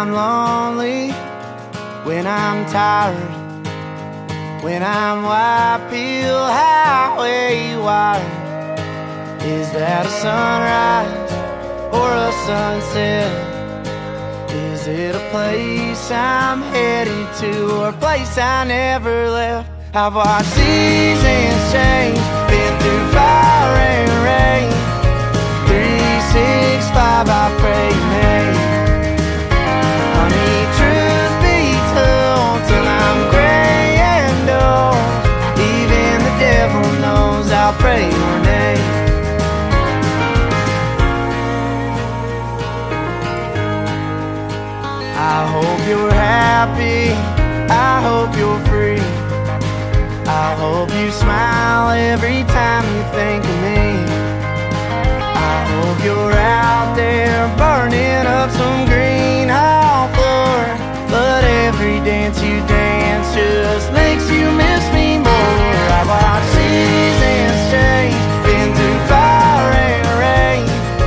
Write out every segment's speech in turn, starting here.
I'm lonely, when I'm tired, when I'm white pill highway wired. Is that a sunrise or a sunset? Is it a place I'm headed to, or a place I never left? I've watched seasons change, been through fire and rain. 365 I pray your name. Honey, truth be told, till I'm gray and old, even the devil knows I'll pray your name. I hope you're happy, I hope you're free, I hope you smile every time you think of me. I hope you're out there burning up some green hall floor, but every dance you dance just makes you miss me more. I've watched seasons change, been through fire and rain.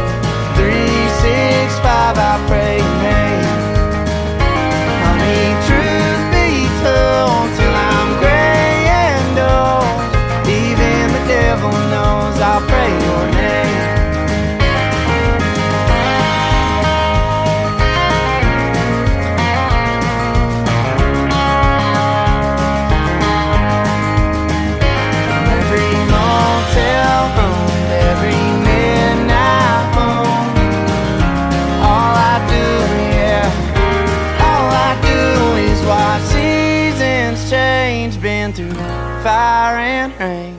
365 I pray your name. Truth be told, till I'm gray and old, even the devil knows I'll pray your name. From every motel room, every midnight moon, all I do, watch seasons change, been through fire and rain.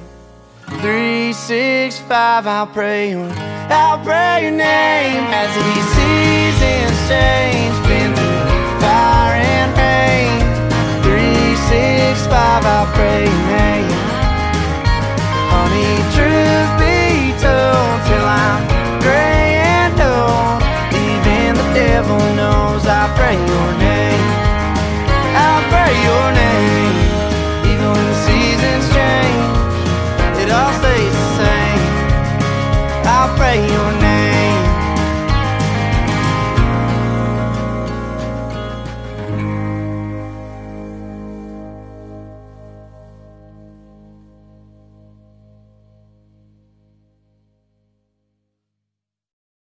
365 I'll pray your name. As these seasons change, been through fire and rain. 365 I'll pray your name. Honey, truth be told, till I'm gray and old, even the devil knows I pray your name. I'll pray your name. Even when the seasons change, it all stays the same. I'll pray your name.